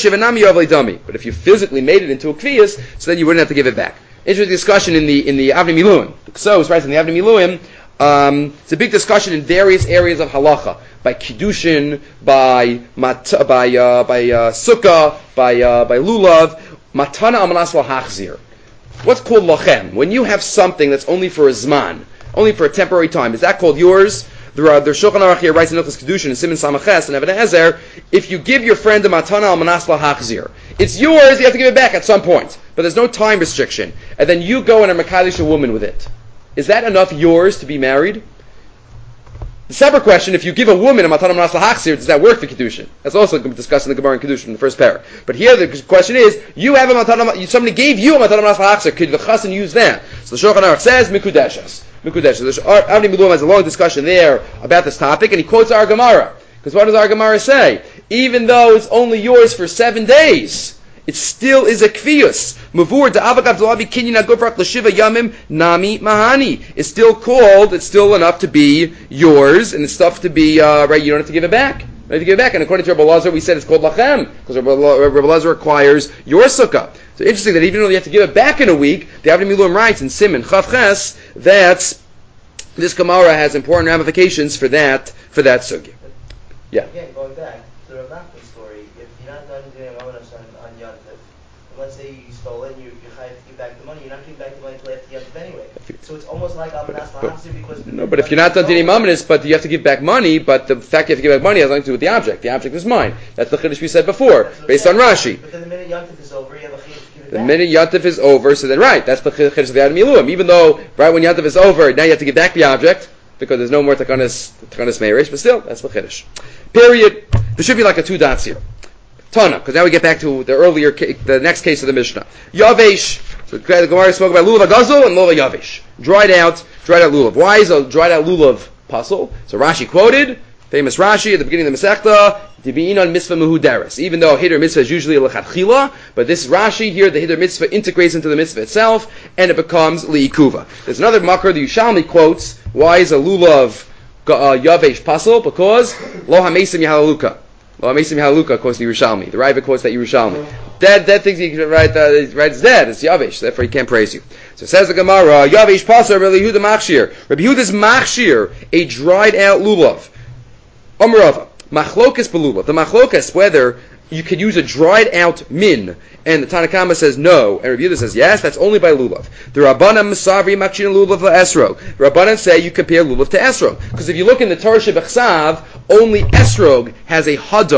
if you physically made it into a kviyas, so then you wouldn't have to give it back. Interesting discussion in the in the Avnei Miluim. So it's right in the Avnei Miluim. Um, it's a big discussion in various areas of halacha, by kiddushin, by mat, by uh, by uh, sukkah, by uh, by lulav, matana amanas lahachzir. What's called lachem? When you have something that's only for a zman, only for a temporary time, is that called yours? The, uh, the Shulchan Aruch here writes in Hilchos Kedushin and Siman Samaches and Even Ezer, if you give your friend a matana al manas lahachzir, it's yours, you have to give it back at some point, but there's no time restriction, and then you go and are mekadosh a woman with it. Is that enough yours to be married? The separate question, if you give a woman a matana manas lahachzir, does that work for Kedushin? That's also discussed in the Gemara in Kedushin in the first pair. But here the question is, you have a matana, somebody gave you a matana manas lahachzir, could the chassan use that? So the Shulchan Aruch says, mikudeshas. Mikudesh. So the Avnei Miluim has a long discussion there about this topic, and he quotes our Gemara. Because what does our Gemara say? Even though it's only yours for seven days, it still is a kviyus. Mavur da'avak avdalabi kinyan agufrak l'shiva yamim nami mahani. It's still called, it's still enough to be yours, and it's stuff to be, uh, right, you don't have to give it back. You don't have to give it back. And according to Rabbi Lazar, we said it's called lachem, because Rabbi Lazar requires your sukkah. So interesting that even though you have to give it back in a week, the Avnei Miluim writes in Siman Chav Ches that this Gemara has important ramifications for that for that sugya. Yeah. Again, going back to the Rav Nachman story, if you're not done doing Avonos on, on Yom Tov, and let's say you stole it and you, you have to give back the money, you're not giving back the money until after Yom Tov anyway. So it's almost like Amanas Lahachzir because... No, but if you're not done doing Amanis, but you have to give back money, but the fact you have to give back money has nothing to do with the object. The object is mine. That's the chiddush we said before, based on Rashi. But then the minute Yom Tov is over, you have a chiddush to give it The back. minute Yom Tov is over, so then right, that's the chiddush of the Avnei Miluim. Even though, right when Yom Tov is over, now you have to give back the object, because there's no more takanas takanas meirish, but still, that's the chiddush. Period. There should be like a two dots here. Tana, because now we get back to the earlier, the next case of the Mishnah. Yavesh. So the Gemara spoke about lulav agazul and lulav yavesh. Dried out, dried out lulav. Why is a dried out lulav puzzle? So Rashi quoted, famous Rashi at the beginning of the Masechta, Dibi'inon mitzvah mehudaris. Even though Hider mitzvah is usually a lechatchila, but this Rashi here, the Hider mitzvah integrates into the mitzvah itself, and it becomes liikuva. There's another makar, the Yushalmi quotes, why is a lulav uh, yavesh puzzle? Because lo hamesim yahalaluka. Lo hamesim yahalaluka quotes the Yerushalmi. The Raiva quotes that Yerushalmi. Dead, dead things you can write, uh, right, it's dead, it's yavesh, therefore he can't praise you. So it says the Gemara, yavesh pasar Rabbi Yehuda machshir. Rabbi Yehuda's machshir, a dried out lulav. Amrava, machlokas belulav. The machlokas, whether you could use a dried out min, and the Tanakama says no, and Rabbi Yehuda says yes, that's only by lulav. The Rabbanan Masavri Makshin lulav esrog. Rabbanan say you compare lulav to esrog. Because if you look in the Torah Shebechsav, only esrog has a hadar,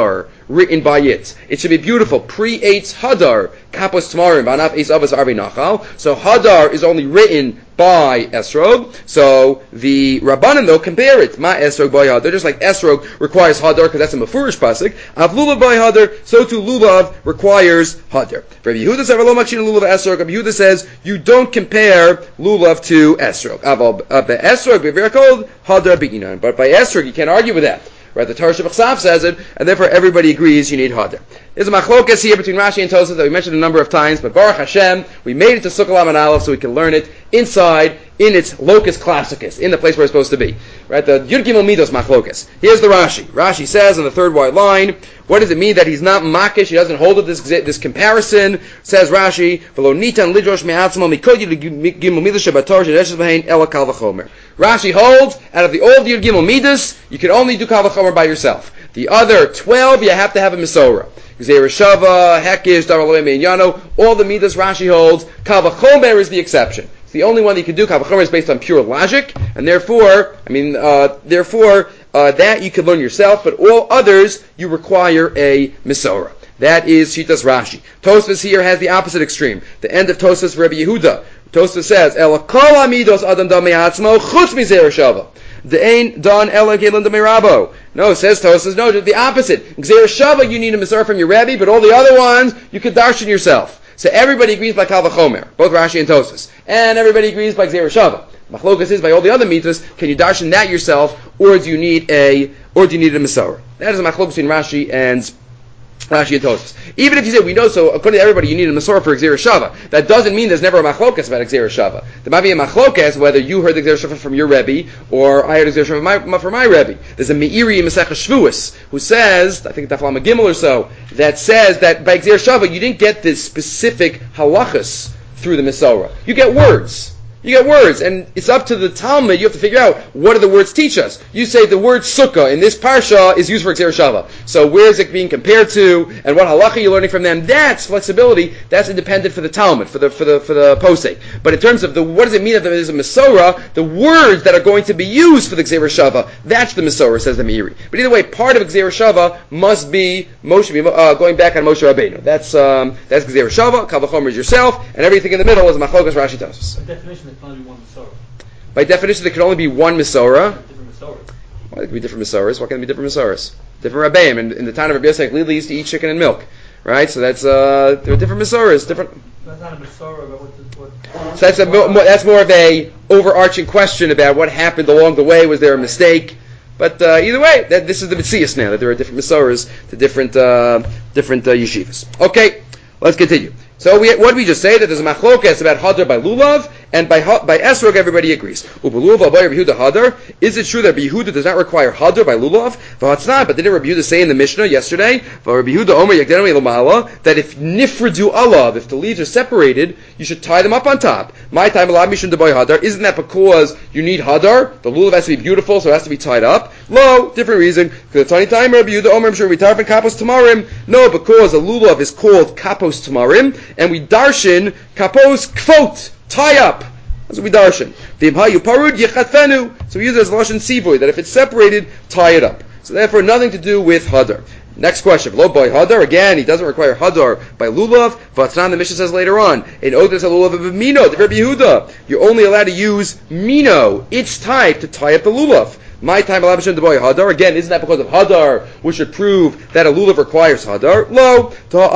written by it. It should be beautiful. Pre-Eitz Hadar, Kapos Tamarim, Banaf Eitz Avos Arvi Nachal. So Hadar is only written by Esrog. So the Rabbanim though compare it. Ma Esrog by Hadar. Just like Esrog requires Hadar because that's a Mefurish pasuk. Av Lulav by Hadar. So too Lulav requires Hadar. Rabbi Yehuda says V'lo Makshin Lulav Esrog. Rabbi Yehuda says you don't compare Lulav to Esrog. Aval Esrog b'Virakol Hadar b'inan. But by Esrog you can't argue with that. Right, the Torah Shabbat says it, and therefore everybody agrees you need Hadar. There's a machlokas here between Rashi and Tosafos that we mentioned a number of times, but Baruch Hashem, we made it to Sukkah Lamed Aleph so we can learn it inside, in its locus classicus, in the place where it's supposed to be. Right, the Yud Gimel Midos machlokas. Here's the Rashi. Rashi says on the third wide line, what does it mean that he's not makish, he doesn't hold up this, this comparison? Says Rashi, V'lo nitan lidrosh me'atzmo mikod Yud Gimel Midos shebator sheneshes b'hein ela kal v'chomer. Rashi holds, out of the old Yud Gimel Midos, you can only do kal v'chomer by yourself. The other twelve, you have to have a Mesorah. Zera Shava, Hekish, Daraloy Me'yano, all the Midas Rashi holds. Kal v'chomer is the exception. It's the only one that you can do. Kal v'chomer is based on pure logic, and therefore, I mean, uh, therefore, uh, that you can learn yourself, but all others, you require a Mesorah. That is Shitas Rashi. Tosfos here has the opposite extreme. The end of Tosfos Rabbi Yehuda. Tosfos says, Ela kol amidos adam damei atzmo chutz mizera shava. The ain don ela gelim damei rabo. No, says Tosfos, no, the opposite. Gzera shava, you need a Mesorah from your Rebbe, but all the other ones, you could darshan yourself. So everybody agrees by Kal v'chomer, both Rashi and Tosfos. And everybody agrees by Gzera shava. Machlokas is by all the other mitzvahs, can you darshan that yourself, or do you need a, or do you need a Mesorah? That is a machlokas between Rashi and Rashi and Tosfos. Even if you say we know, so according to everybody, you need a Mesorah for Gzera Shava. That doesn't mean there's never a machlokas about Gzera Shava. There might be a machlokas whether you heard the Gzera Shava from your Rebbe or I heard the Gzera Shava from my, from my Rebbe. There's a Meiri in Masechah Shvuos who says, I think Daf Lamed Gimel or so, that says that by Gzera Shava you didn't get this specific halachas through the Mesorah. You get words. You get words, and it's up to the Talmud. You have to figure out what do the words teach us. You say the word sukkah in this parsha is used for Gzera Shava. So where is it being compared to, and what halacha you're learning from them? That's flexibility. That's independent for the Talmud, for the for the for the posek. But in terms of the what does it mean that there is a Mesorah, the words that are going to be used for the Gzera Shava, that's the Mesorah, says the Meiri. But either way, part of Gzera Shava must be Moshe uh, going back on Moshe Rabbeinu. That's um, that's Gzera Shava. Kal v'chomer is yourself, and everything in the middle is machlokas Rashi Tosfos. There can only be one Mesorah. By definition, there can only be one Mesorah. Different Mesorahs. Why there can be different Mesorahs? Why can't there be different Mesorahs? Different Rabbeim. In, in the time of Rabbi Yosef Lili used to eat chicken and milk, right? So that's uh, there are different Mesorahs. Different. That's not a Mesorah, but what? The, what So that's a more, that's more of a overarching question about what happened along the way. Was there a mistake? But uh, either way, that this is the Metzias now that there are different Mesorahs to different uh, different uh, yeshivas. Okay, let's continue. So we, what did we just say? That there's a machlokas about Hadar by Lulav, and by by Esrog everybody agrees. Ubelulav by Rabbi Yehuda Hadar. Is it true that Rabbi Yehuda does not require Hadar by Lulav? V'hatzna, but didn't Rabbi Yehuda say in the Mishnah yesterday, Rabbi Yehuda Omer Yagdenu Elamala, that if nifredu alav, if the leaves are separated, you should tie them up on top. My time alav mishun deboy Hadar. Isn't that because you need Hadar? The Lulav has to be beautiful, so it has to be tied up. Lo, different reason. Because the tiny time Rabbi Yehuda Omer Mishur Ritarfin Kapos Tamarim. No, because a Lulav is called Kapos Tamarim, and we darshan Kapos Kvot, tie up. That's what we darshan. V'imhayu parud yechatfenu. So we use it as lashon sivoy, that if it's separated, tie it up. So therefore, nothing to do with Hadar. Next question. Lo by Hadar. Again, he doesn't require Hadar by Lulav. Vatznan, the Mishnah says later on, in Odes Lulav of Mino, the Rabbi Yehuda, you're only allowed to use Mino, its type, to tie up the Lulav. My time alav mishun deboy Hadar. Again, isn't that because of Hadar, which should prove that a lulav requires Hadar? Lo,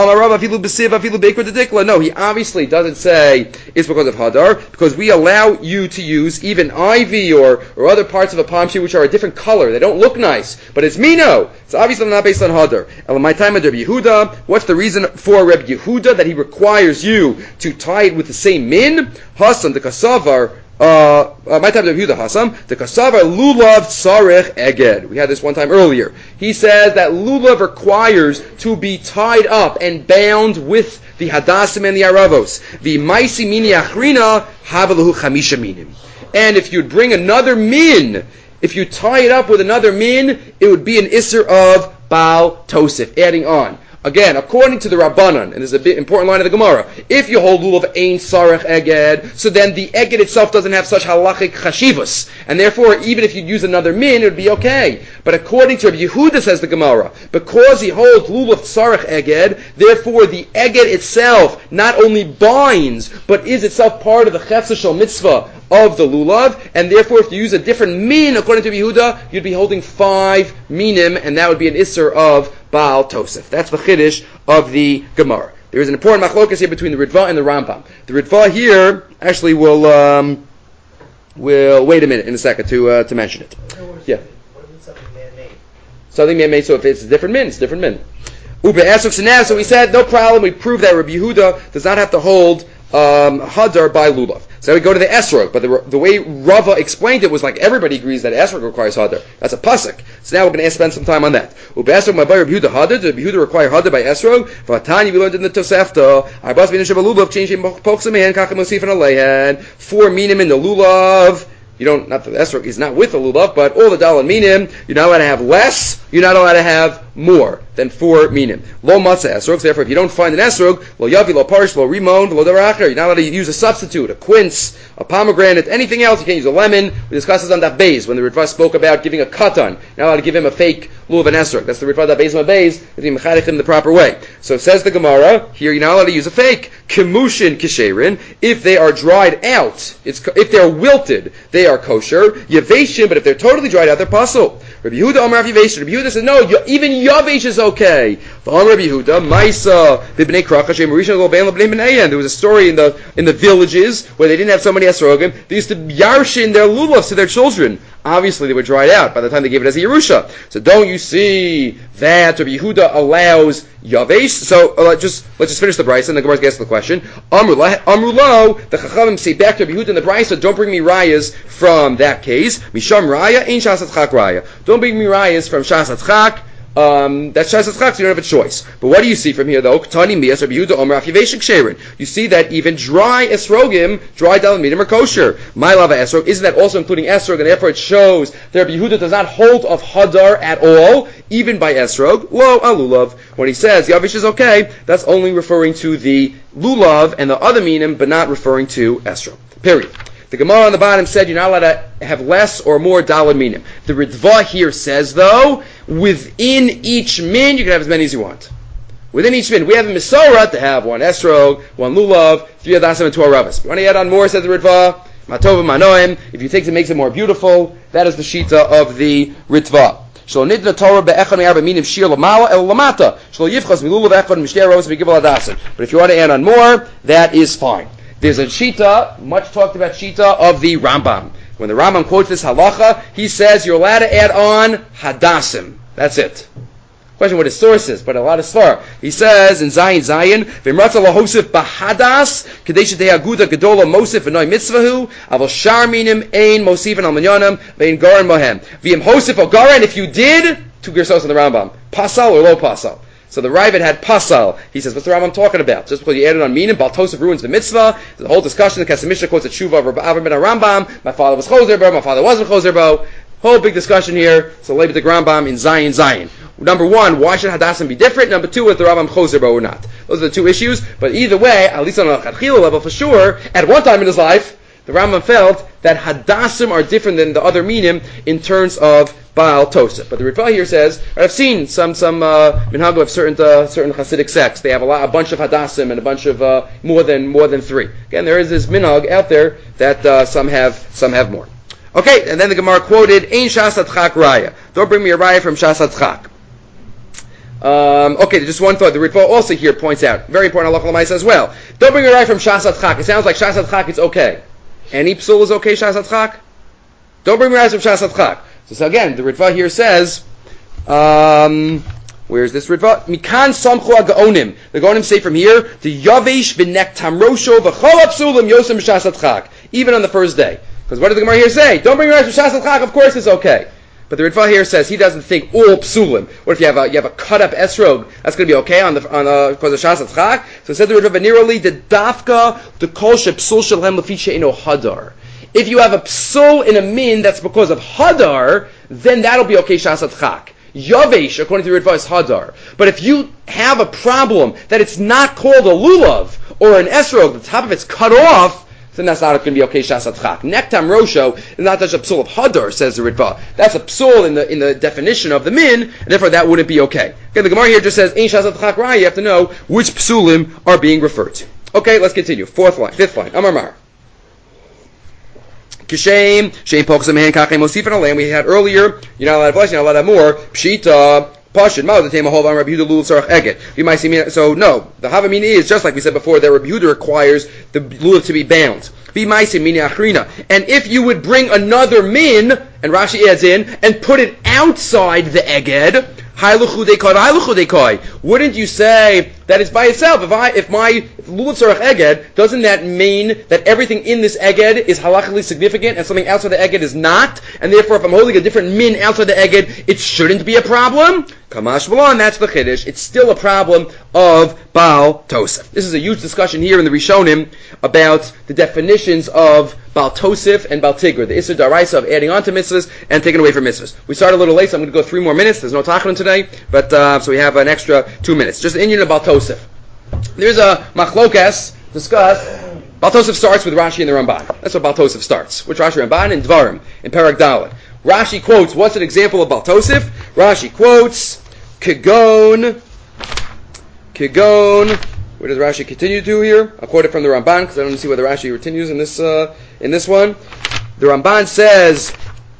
no, he obviously doesn't say it's because of Hadar, because we allow you to use even ivy or, or other parts of a palm tree which are a different color. They don't look nice, but it's Mino. It's obviously not based on Hadar. My time at Rabbi Yehuda, what's the reason for Rabbi Yehuda that he requires you to tie it with the same min? Hasan, the kasavar, Uh, uh, my time of Yehuda Hasam, the Kasavar Lulav Sarech Eged. We had this one time earlier. He says that Lulav requires to be tied up and bound with the Hadassim and the Aravos. The Maisi Mini Achrina Havalahu Chamisha Minim. And if you'd bring another min, if you tie it up with another min, it would be an Isser of Baal Tosif, adding on. Again, according to the Rabbanan, and this is a bit important line of the Gemara, if you hold lulav ein sarech eged, so then the eged itself doesn't have such halachic chashivus, and therefore even if you use another min, it would be okay. But according to Rabbi Yehuda, says the Gemara, because he holds lulav sarech eged, therefore the eged itself not only binds, but is itself part of the chefza shel mitzvah of the lulav, and therefore if you use a different min, according to Yehuda, you'd be holding five minim, and that would be an isser of Baal Tosef. That's the chiddush of the Gemara. There is an important machlokas here between the Ritva and the Rambam. The Ritva here actually will um, will wait a minute in a second to uh, to mention it. Yeah. What if it's something man-made? Something man-made. So if it's a different min, it's a different min. Ube esrog sinah. So we said no problem. We proved that Rabbi Yehuda does not have to hold um, hadar by lulav. So we go to the esrog, but the, the way Rava explained it was like everybody agrees that esrog requires hadar. That's a pasuk. So now we're going to spend some time on that. Ube esrog my boy Rabbi Yehuda hadar. Did Rabbi Yehuda require hadar by esrog? V'atani we learned in the Tosefta. Arbas b'nei sheva lulav changing pochsem mehen kachem osifan aleihen. Four minim in the lulav. You don't, not the esrog is not with the lulav, but all the daled minim, you're not allowed to have less, you're not allowed to have more than four minim. Lo matzah esrog, so therefore if you don't find an esrog, lo yavi, lo parish, lo rimon, lo daracher, you're not allowed to use a substitute, a quince, a pomegranate, anything else. You can't use a lemon. We discussed this on that base when the Ritva spoke about giving a katan. You're not allowed to give him a fake lulav and esrog. That's the Ritva that base on base, if you mechadich him the proper way. So says the Gemara, here you're not allowed to use a fake. Kemushin kisherin, if they are dried out, it's if they're wilted, they are kosher. Yaveshin, but if they're totally dried out, they're pasul. Rabbi Yehuda Amar Yaveshin. Rabbi Yehuda says no, even yavesh is okay. Rabbi Yehuda, Maisa b'bnei Kracha shem Rishon lo bein l'bnei bnei. There was a story in the in the villages where they didn't have so many esrogim. They used to yarshin their lulavs to their children. Obviously, they were dried out by the time they gave it as a Yerusha. So don't you see that Rabbi Yehuda allows Yavesh? So uh, just let's just finish the brisa, and the Gemara gets the question. Amrulo, the Chachamim say back to Rabbi Yehuda in the brisa, don't bring me rayas from that case. Misham raya, ein shasat chak raya. Don't bring me rayas from shasat chak. Um, that's Shas Chak, so you don't have a choice. But what do you see from here, though? Ktani miyas Rabbi Yehuda Omer Afyaveshik Sherin. You see that even dry esrogim, dry dalamidim are kosher. My lava esrog, isn't that also including esrog? And therefore it shows that Rabbi Yehuda does not hold of hadar at all, even by esrog. Whoa, alulav. When he says yavish is okay, that's only referring to the lulav and the other minim, but not referring to esrog. Period. The Gemara on the bottom said you're not allowed to have less or more dalad minim. The Ritva here says, though, within each min, you can have as many as you want. Within each min. We have a Misorah to have one esrog, one lulav, three adasim, and two aravas. You want to add on more, says the Ritva? Matova manoim. If you think it makes it more beautiful, that is the shita of the Ritva. Shlo nidna Torah be'echad me'arba minim shir lamala el lamata. Shlo yivchas milulav echad mishter aravas v'gival adasim. But if you want to add on more, that is fine. There's a shita, much talked about shita, of the Rambam. When the Rambam quotes this halacha, he says you're allowed to add on hadasim. That's it. Question what his source is, but a lot of svar. He says in Zayin Zayin, V'imratza lahosif bahadas, kadesh te aguda gedola mosif v'noi mitzvahu, aval shar minim ein mosifin al minyanam, ve'in garan mohem. V'im hosif al garan, if you did, two gersos in the Rambam, pasal or lo pasal. So the Ravid had pasal. He says, what's the Rambam talking about? Just because you added on minim, Baal Tosef ruins the mitzvah. There's a whole discussion. The Kesef quotes a tshuva of Rabbi Avram ben Rambam. My father was Choser Bo, my father wasn't Choser Bo. Whole big discussion here. So label the Rambam in Zayin Zayin. Number one, why should Hadassim be different? Number two, is the Rambam Choser Bo or not? Those are the two issues. But either way, at least on a Chadchila level for sure, at one time in his life, the Rambam felt that Hadassim are different than the other minim in terms of Baal Tosef. But the Ritva here says, I've seen some some uh, minhag of certain uh, certain Hasidic sects. They have a lot, a bunch of Hadassim and a bunch of uh, more than more than three. Again, there is this minhag out there that uh, some have some have more. Okay, and then the Gemara quoted, Ein Shasat Chak Raya. Don't bring me a Raya from Shasat Chak. Um, okay, just one thought. The Ritva also here points out, very important halacha l'maisa as well. Don't bring a Raya from Shasat Chak. It sounds like Shasat Chak it's okay. Any psul is okay, Shasat Chak? Don't bring me Raya from Shasat Chak. So, so again, the Ritva here says, um, where's this Ritva? Mikan samchu ha'gaonim. The gaonim say from here, the yavesh v'nek tamrosho v'chol ha'psulim yosem b'shasat chak. Even on the first day. Because what did the Gemara here say? Don't bring rice b'shasat chak, of course it's okay. But the Ritva here says he doesn't think all psulim. What if you have a you have a cut up esrog? That's going to be okay on the on uh, because of shasat chak. So it said the Ritva v'nirali the dafka the kol shepsul shelhem lefi she'ino hadar. If you have a psul in a min that's because of hadar, then that'll be okay shasat chak. Yavesh, according to the Ritva, is hadar. But if you have a problem that it's not called a lulav or an esrog, the top of it's cut off, then that's not going to be okay. Shasat chak. Nektam rosho is not such a psul of hadar, says the Ritva. That's a psul in the in the definition of the min, and therefore that wouldn't be okay. Okay, the Gemara here just says ein shasat chak raya. You have to know which psulim are being referred to. Okay, let's continue. Fourth line, fifth line. Amar Mar. Kishem, Shem Poksam Han Kachem Mosif and Alam we had earlier, you're not allowed to bless, you're not allowed to have more. Pshita, Pashid, Mao, the Tema Hov, Rabbi Yehuda Lulav Sarach Eget. You might see me, so no, the Havamini is just like we said before, that Rabbi Yehuda requires the Lulav to be bound. Be Maisi, Mini Achrina. And if you would bring another min, and Rashi adds in, and put it outside the Eged, wouldn't you say that it's by itself? If I, if my if lulav sarach eged, doesn't that mean that everything in this eged is halachically significant and something outside the eged is not? And therefore, if I'm holding a different min outside the eged, it shouldn't be a problem? Kamash v'lan, that's the chiddush. It's still a problem of Baal Tosef. This is a huge discussion here in the Rishonim about the definitions of Baal Tosef and Baal Tigr, the Issur Daraisa of adding on to mitzvahs and taking away from mitzvahs. We started a little late, so I'm going to go three more minutes. There's no tachlin today, but uh, so we have an extra two minutes. Just the Indian of Baal Tosef. There's a machlokas discussed. Baal Tosef starts with Rashi and the Ramban. That's what Baal Tosef starts. Which Rashi Ramban and Dvarim in Perek Dalet. Rashi quotes, what's an example of Baal Tosef? Rashi quotes, Kegon, Kegon, where does Rashi continue to here? I'll quote it from the Ramban because I don't see whether Rashi continues in this uh, in this one. The Ramban says,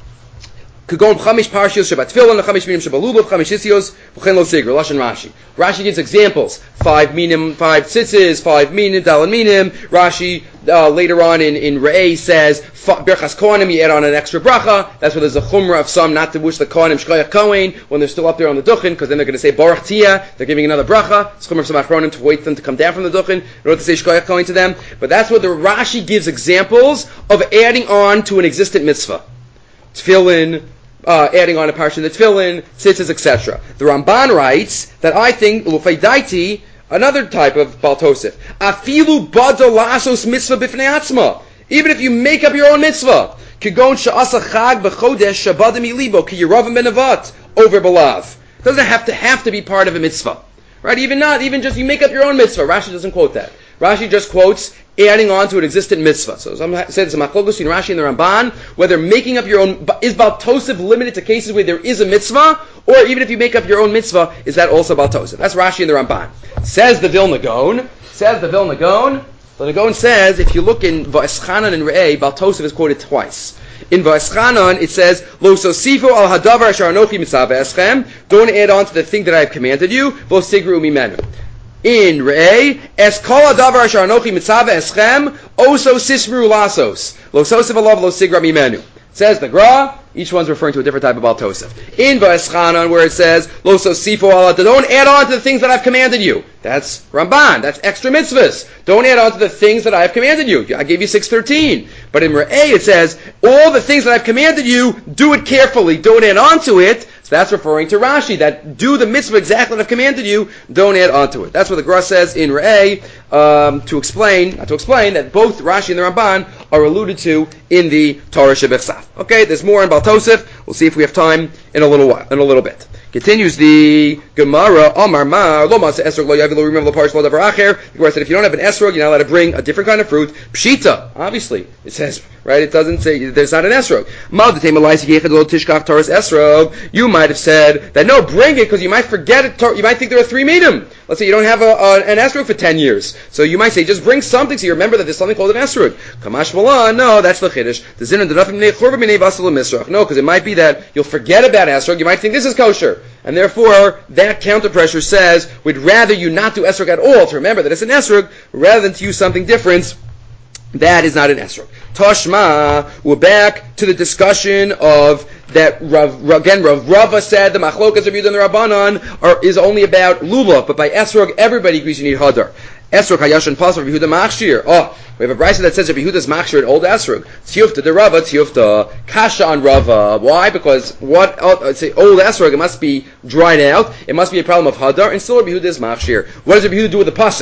Kegon chamish parshiyos shebat tefillin, chamish minim shebalulav, chamish isios, v'chen lo sigr. Lashon Rashi. Rashi gives examples: five minim, five tzitzis, five minim, dalan minim. Rashi uh, later on in in Re'eh says berchas kohanim, you add on an extra bracha. That's where there's a chumrah of some not to wish the kohanim shkoyach kohen when they're still up there on the duchen, because then they're going to say baruch tia. They're giving another bracha. It's chumrah of some achronim to wait for them to come down from the duchen in order to say shkoyach kohen to them. But that's what the Rashi gives examples of adding on to an existent mitzvah. Tefillin, uh, adding on a parsha in the tefillin, tzitzis, et cetera. The Ramban writes that I think l'ufay daiti, another type of Baal Tosef, afilu bada lasos mitzvah b'fnei atzma. Even if you make up your own mitzvah, kigon sha'asa chag b'chodesh shabada milibo ki yeravim ben avat over belav. Doesn't have to have to be part of a mitzvah, right? Even not, even just you make up your own mitzvah. Rashi doesn't quote that. Rashi just quotes adding on to an existent mitzvah. So some say it's a machlokes in Rashi and the Ramban, whether making up your own, is Baal Tosef limited to cases where there is a mitzvah, or even if you make up your own mitzvah, is that also Baal Tosef? That's Rashi and the Ramban. Says the Vilna Gaon, says the Vilna Gaon, the Vilna Gaon says, if you look in Va'eschanan and Re'eh, Baal Tosef is quoted twice. In Va'eschanan, it says, Lo sosifo al hadavar asher anochi mitzaveh eschem, don't add on to the thing that I have commanded you, Vo sigru mimenu. In Re'eh, es kol hadavar asher anochi mitzaveh eschem, oso sisru lasos, lo sosif alav lo sigra mimenu. Says the Gra, each one's referring to a different type of Baal Tosef. In Va'eschanan, where it says, Lo sosifo al, don't add on to the things that I've commanded you. That's Ramban, that's extra mitzvahs. Don't add on to the things that I have commanded you. I gave you six thirteen. But in Re'eh, it says, all the things that I've commanded you, do it carefully, don't add on to it. So that's referring to Rashi, that do the mitzvah exactly that I've commanded you, don't add on to it. That's what the Gra says in Re'eh, um, to explain, not to explain, that both Rashi and the Ramban are alluded to in the Torah Shebechsaf. Okay, there's more in Baal Tosef. We'll see if we have time in a little while, in a little bit. Continues the Gemara, Amar Ma, Lo Masa Esrog Lo Yavi Lo Rimem Lo Parish Lo Davar Acher. The Gemara said if you don't have an esrog, you're not allowed to bring a different kind of fruit. Pshita, obviously, it says, right? It doesn't say there's not an esrog. Ma D'Tei Malaisi Yechad Lo Tishkach Taurus Esrog. You might have said that no, bring it because you might forget it. You might think there are three minim. Let's say you don't have a, a, an esrog for ten years, so you might say just bring something so you remember that there's something called an esrog. Kamash Malan, no, that's the chiddush. The zinin the nafim nechurva b'nei vasel misrach. No, because it might be that you'll forget about esrog. You might think this is kosher. And therefore, that counter pressure says, we'd rather you not do esrog at all to remember that it's an esrog, rather than to use something different that is not an esrog. Tashma, we're back to the discussion of that, Rav, again, Rav Rava said the machlokas of Yehuda and the Rabbanan are, is only about lulav, but by esrog, everybody agrees you need hadar. Esrog hayashan pas of Yehuda machshir. Oh, we have a brisa that says if Yehuda's machshir an old esrog. Tiyufta de Rava, tiyufta kasha on Rava. Why? Because what? Oh, say old esrog, it must be dried out. It must be a problem of hadar, and still Yehuda is machshir. What does Yehuda do with the pasuk?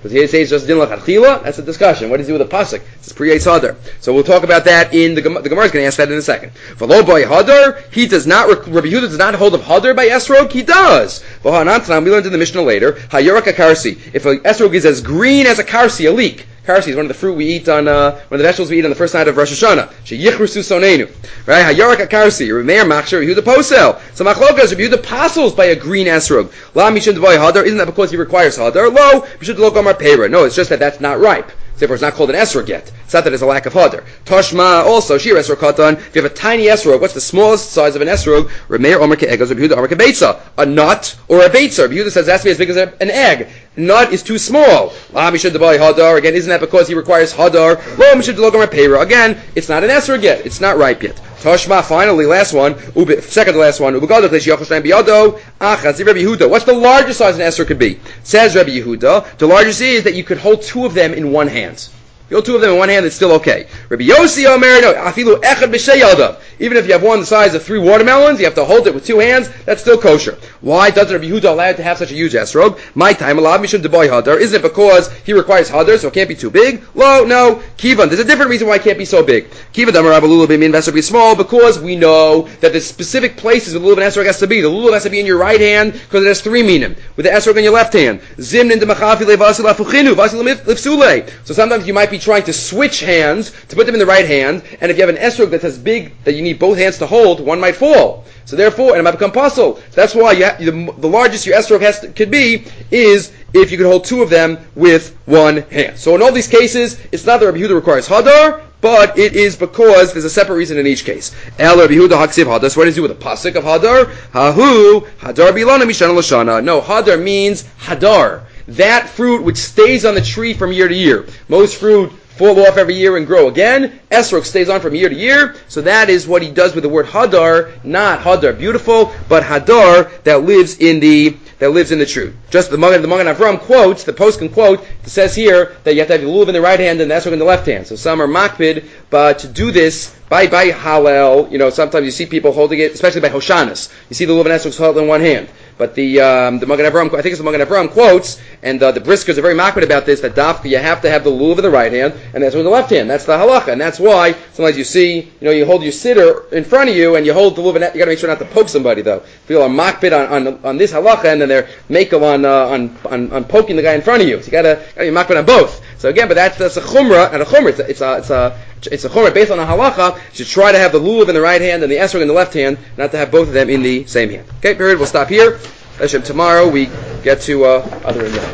Because he says just din lachatchila. That's a discussion. What does he do with a pasuk? It's pre-Eitz hadar. So we'll talk about that in the Gemara. The Gemara is going to ask that in a second. V'lo by hadar, he does not. Rabbi Yehuda does not hold of hadar by esrog. He does. V'hanantanam, we learned in the Mishnah later. Hayorak akarsi. If a esrog is as green as a karsi, a leek. Karsi is one of the fruit we eat on, uh, one of the vegetables we eat on the first night of Rosh Hashanah. Sheyichrusu sonenu. Right? Hayarak akarsi. Remeir machshir. Yehuda posel. So machlokas. Rabbi Yehuda pasels by a green esrog. La mishum devoy hadar. Isn't that because he requires hadar? Lo. Mishum lo gomar pera. No, it's just that that's not ripe. Therefore, it's not called an esrog yet. It's not that there's a lack of hadar. Toshma also, shir esrog katan. If you have a tiny esrog, what's the smallest size of an esrog? Remeir omer ke'egaz, Rabbi Yehuda omer ke'beitza. A nut or a beitza. Rabbi Yehuda says it has to be as big as an egg. Nut is too small. La mishud debai hadar. Again, isn't that because he requires hadar? Lo mishud lo gomer pera. Again, it's not an esrog yet. It's not ripe yet. Toshma, finally, last one. Ube, second to last one. Ubegadol klesh yachoshtayim biyado. Achaz. Rabbi Yehuda. What's the largest size an esrog could be? Says Rabbi Yehuda. The largest is that you could hold two of them in one hand. You hold two of them in one hand, it's still okay. Rabbi Yossi Omer, no, afilu echad b'shei yadav. Even if you have one the size of three watermelons, you have to hold it with two hands, that's still kosher. Why doesn't Rabbi Yehuda allow to have such a huge esrog? My time, alav mishum deboy hadar. Isn't it because he requires hadar, so it can't be too big? Lo, no. Kivan, there's a different reason why it can't be so big. Kivan damar Rabbi lulav b'min v'esrog be small, because we know that the specific places where the lulav and esrog has to be. The lulav has to be in your right hand, because it has three minim. With the esrog in your left hand. Zimnin demachafile vasil afuchinu, vasil lifsule. So sometimes you might be trying to switch hands to put them in the right hand, and if you have an esrog that's as big that you need both hands to hold, one might fall. So therefore, and it might become puzzle. That's why you have, the, the largest your esrog has to, could be is if you could hold two of them with one hand. So in all these cases, it's not that Rabbi Yehuda requires hadar, but it is because there's a separate reason in each case. El Rabbi Yehuda haksiv hadar. So what does he do with the pasuk of hadar? Hahu hadar bilana mishana l'shana. No, hadar means hadar. That fruit which stays on the tree from year to year. Most fruit fall off every year and grow again. Esrog stays on from year to year. So that is what he does with the word hadar, not hadar beautiful, but hadar that lives in the that lives in the tree. Just the Magen the Magen Avram quotes, the poskim quote, it says here that you have to have the lulav in the right hand and the esrog in the left hand. So some are makpid, but to do this by by halal, you know, sometimes you see people holding it, especially by Hoshanas. You see the lulav and esrog held in one hand. But the um, the Magen Avram, I think it's the Magen Avram quotes, and uh, the Briskers are very makpid about this, that dafka, you have to have the lulav in the right hand, and that's in the left hand. That's the halacha, and that's why sometimes you see, you know, you hold your sitter in front of you, and you hold the lulav, and you got to make sure not to poke somebody, though. People are makpid on, on on this halacha, and then they're makel on, uh, on on on poking the guy in front of you. So you got to be makpid on both. So again, but that's that's a chumrah, and a chumrah, it's a it's a it's a, it's a chumrah based on a halacha. You should try to have the lulav in the right hand and the esrog in the left hand, not to have both of them in the same hand. Okay, period. We'll stop here. Hashem, tomorrow we get to uh, other Indian.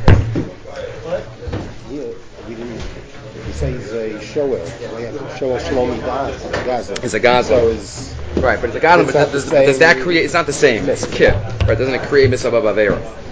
What? Yeah, we didn't. He says a shoel. Shoel shlomi das Gaza. It's a Gaza. So is right, but it's a Gaza. But does, does that create? It's not the same. It's kit. Right? Doesn't it create mitzvah b'avera?